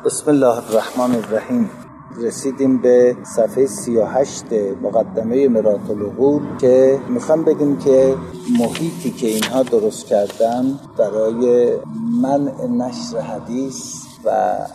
بسم الله الرحمن الرحیم. رسیدیم به صفحه 38 مقدمه مرآة العقول که میخوام بگیم که محیطی که اینها درست کردن برای منع نشر حدیث و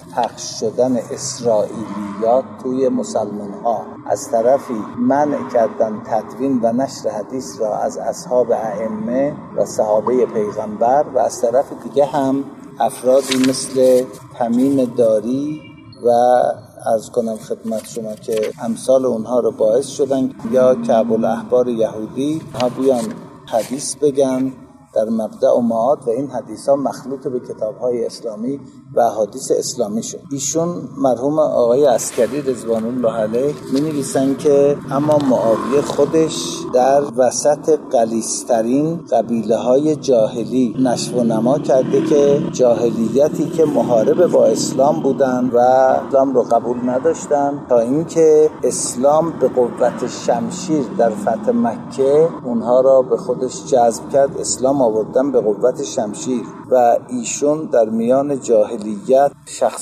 پخش شدن اسرائیلیات توی مسلمان ها، از طرفی منع کردن تدوین و نشر حدیث را از اصحاب ائمه و صحابه پیغمبر، و از طرف دیگه هم افرادی مثل تمیم داری و عرض کنم خدمت شما که امثال اونها رو باعث شدن یا کعب الاحبار یهودی ها بیان حدیث بگن در مبدأ و معاد و این حدیث ها مخلوط به کتاب های اسلامی و احادیث اسلامی شد. ایشون مرحوم آقای عسکری رضوان الله علیه می نویسن که اما معاویه خودش در وسط غلیظترین قبیله های جاهلی نشو و نما کرده که جاهلیتی که محارب با اسلام بودن و اسلام رو قبول نداشتن، تا اینکه اسلام به قوت شمشیر در فتح مکه اونها را به خودش جذب کرد، اسلام آوردن به قوت شمشیر و ایشون در میان جاهلیت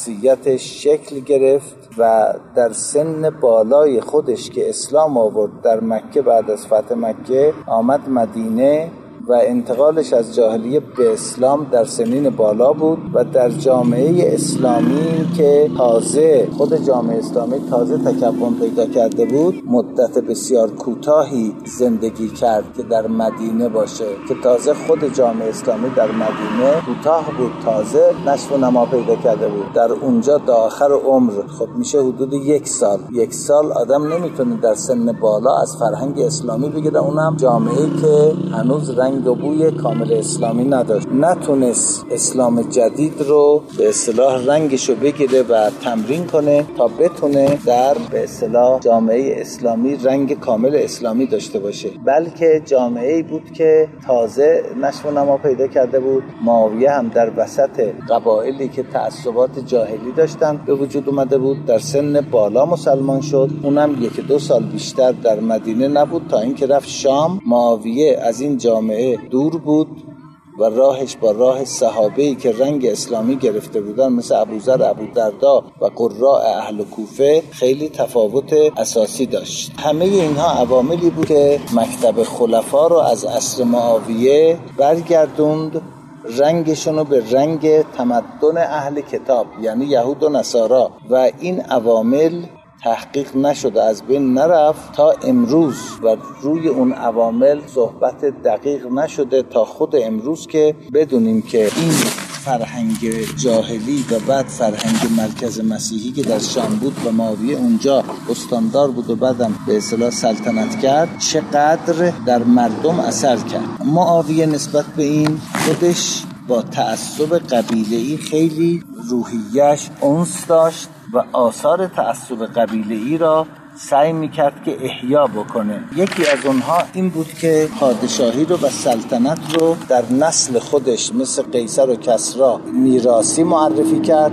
شخصیتش شکل گرفت و در سن بالای خودش که اسلام آورد در مکه، بعد از فتح مکه آمد مدینه و انتقالش از جاهلیه به اسلام در سنین بالا بود و در جامعه اسلامی که تازه خود جامعه اسلامی تازه تکون پیدا کرده بود مدت بسیار کوتاهی زندگی کرد که در مدینه باشه، که تازه خود جامعه اسلامی در مدینه کوتاه بود، تازه نشو و نما پیدا کرده بود. در اونجا تا آخر عمر خب میشه حدود یک سال آدم نمیتونه در سن بالا از فرهنگ اسلامی بگیره، اونم جامعه‌ای که هنوز رنگ و بوی کامل اسلامی نداشت، نتونست اسلام جدید رو به اصطلاح رنگشو بگیره و تمرین کنه تا بتونه در به اصطلاح جامعه اسلامی رنگ کامل اسلامی داشته باشه، بلکه جامعه‌ای بود که تازه نشو و نما پیدا کرده بود. معاویه هم در وسط قبایلی که تعصبات جاهلی داشتن به وجود اومده بود، در سن بالا مسلمان شد، اونم 1-2 سال بیشتر در مدینه نبود تا اینکه رفت شام. معاویه از این جامعه دور بود و راهش با راه صحابه‌ای که رنگ اسلامی گرفته بودن مثل ابوذر، ابودردا و قراء اهل کوفه خیلی تفاوت اساسی داشت. همه اینها عواملی بود که مکتب خلفا رو از عصر معاویه برگردوند رنگشونو به رنگ تمدن اهل کتاب، یعنی یهود و نصارا، و این عوامل تحقیق نشده، از بین نرفت تا امروز و روی اون عوامل صحبت دقیق نشده تا خود امروز که بدونیم که این فرهنگ جاهلی و بعد فرهنگ مرکز مسیحی که در شام بود و معاویه اونجا استاندار بود و بعدم به اصطلاح سلطنت کرد چقدر در مردم اثر کرد. معاویه نسبت به این خودش با تعصب قبیله‌ای خیلی روحیه‌اش انس داشت و آثار تعصب قبیله‌ای را سعی میکرد که احیا بکنه. یکی از اونها این بود که پادشاهی رو و سلطنت رو در نسل خودش مثل قیصر و کسری میراثی معرفی کرد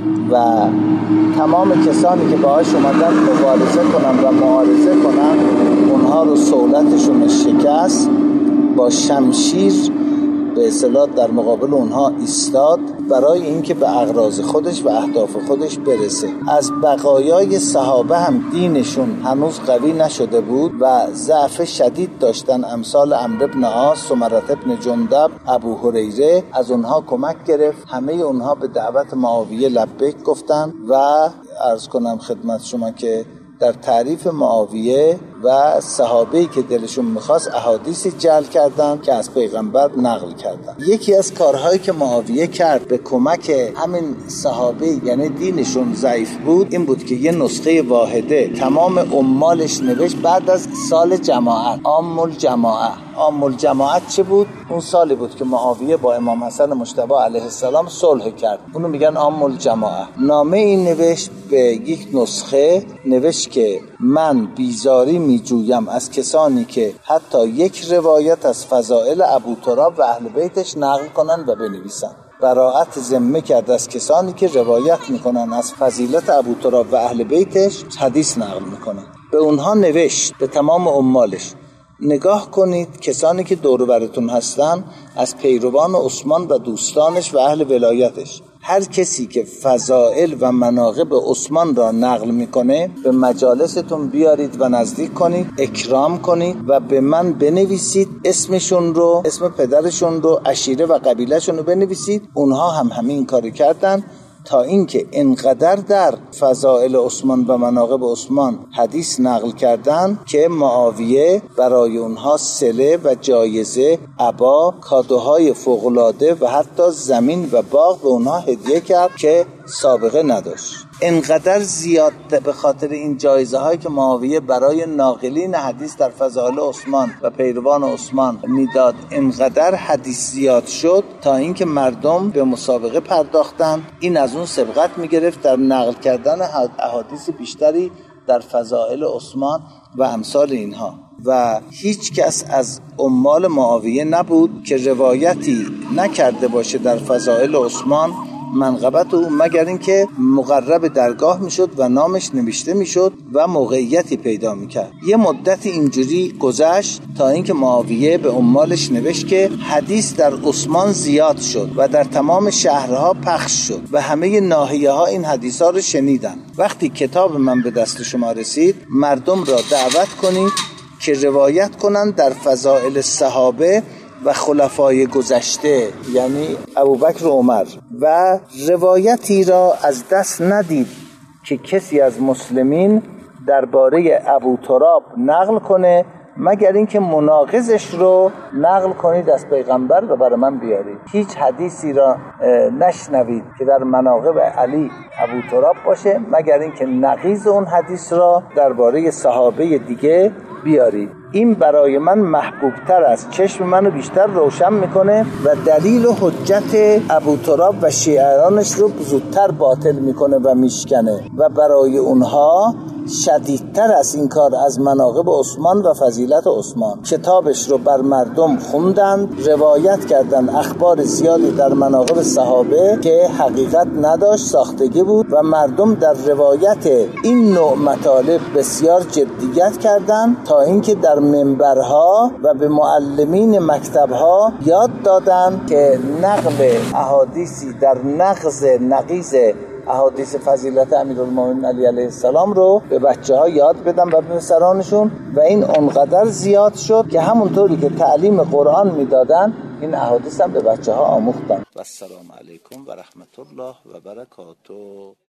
و تمام کسانی که باهاش اومدن مبارزه کنن و معارضه کنن اونها رو صولتشون شکست، با شمشیر به اصطلاح در مقابل اونها ایستاد برای اینکه به اغراض خودش و اهداف خودش برسه. از بقایای صحابه هم دینشون هنوز قوی نشده بود و ضعف شدید داشتن، امثال عمرو بن عاص، سمره بن جندب، ابو هریره، از اونها کمک گرفت. همه اونها به دعوت معاویه لبیک گفتن و عرض کنم خدمت شما که در تعریف معاویه و صحابه‌ای که دلشون می‌خواست احادیثی جعل کردن که از پیغمبر نقل کردن. یکی از کارهایی که معاویه کرد به کمک همین صحابه، یعنی دینشون ضعیف بود، این بود که یه نسخه واحده تمام امالش نوشت بعد از سال جماعت، عام الجماعت چه بود؟ اون سالی بود که معاویه با امام حسن مجتبی علیه السلام صلح کرد، اونو میگن عام الجماعت. نامه این نوشت به یک نسخه، نوشت که من بیزاری میجویم از کسانی که حتی یک روایت از فضائل ابوتراب و اهل بیتش نقل کنن و بنویسن. براءت ذمه کرد از کسانی که روایت میکنن از فضیلت ابوتراب و اهل بیتش حدیث نقل میکنن. به اونها نوشت، به تمام امالش، نگاه کنید کسانی که دور و برتون هستن از پیروان عثمان و دوستانش و اهل ولایتش هر کسی که فضائل و مناقب عثمان را نقل میکنه به مجالستون بیارید و نزدیک کنید، اکرام کنید و به من بنویسید اسمشون رو، اسم پدرشون رو، عشیره و قبیلهشون رو بنویسید. اونها هم همین کاری کردن تا اینکه انقدر در فضائل عثمان و مناقب عثمان حدیث نقل کردن که معاویه برای اونها صله و جایزه، عبا، کادوهای فوق‌العاده و حتی زمین و باغ به اونها هدیه کرد که سابقه نداشت. انقدر زیاد به خاطر این جایزه هایی که معاویه برای ناقلین حدیث در فضائل عثمان و پیروان عثمان میداد، انقدر حدیث زیاد شد تا اینکه مردم به مسابقه پرداختن. این از اون سبقت میگرفت در نقل کردن احادیث بیشتری در فضائل عثمان و امثال اینها. و هیچ کس از عمال معاویه نبود که روایتی نکرده باشه در فضائل عثمان منقبت او، مگر اینکه مقرب درگاه میشد و نامش نوشته میشد و موقعیتی پیدا میکرد. یه مدت اینجوری گذشت تا اینکه معاویه به عمالش نوشت که حدیث در عثمان زیاد شد و در تمام شهرها پخش شد و همه ناحیه ها این حدیث ها رو شنیدن. وقتی کتاب من به دست شما رسید، مردم را دعوت کنید که روایت کنند در فضائل صحابه و خلفای گذشته، یعنی ابوبکر و عمر، و روایتی را از دست ندید که کسی از مسلمین درباره ابوتراب نقل کنه مگر اینکه مناقضش رو نقل کنید از پیغمبر و برای من بیارید. هیچ حدیثی را نشنوید که در مناقب علی ابوتراب باشه مگر اینکه نقیض اون حدیث را درباره صحابه دیگه بیارید. این برای من محبوبتر است، چشم منو بیشتر روشن میکنه و دلیل و حجت ابوتراب و شیعیانش رو زودتر باطل میکنه و میشکنه و برای اونها شدیدتر است این کار از مناقب عثمان و فضیلت عثمان. کتابش رو بر مردم خوندند، روایت کردند اخبار زیادی در مناقب صحابه که حقیقت نداشت، ساختگی بود و مردم در روایت این نوع مطالب بسیار جدیت کردند تا اینکه در منبرها و به معلمین مکتبها یاد دادن که نقل احادیثی در نقیض احادیث فضیلت امیرالمومنین علی علیه السلام رو به بچه‌ها یاد بدن و به پسرانشون، و این اونقدر زیاد شد که همونطوری که تعلیم قرآن میدادن این احادیث هم به بچه‌ها آموختن. و السلام علیکم و رحمت الله و برکاته.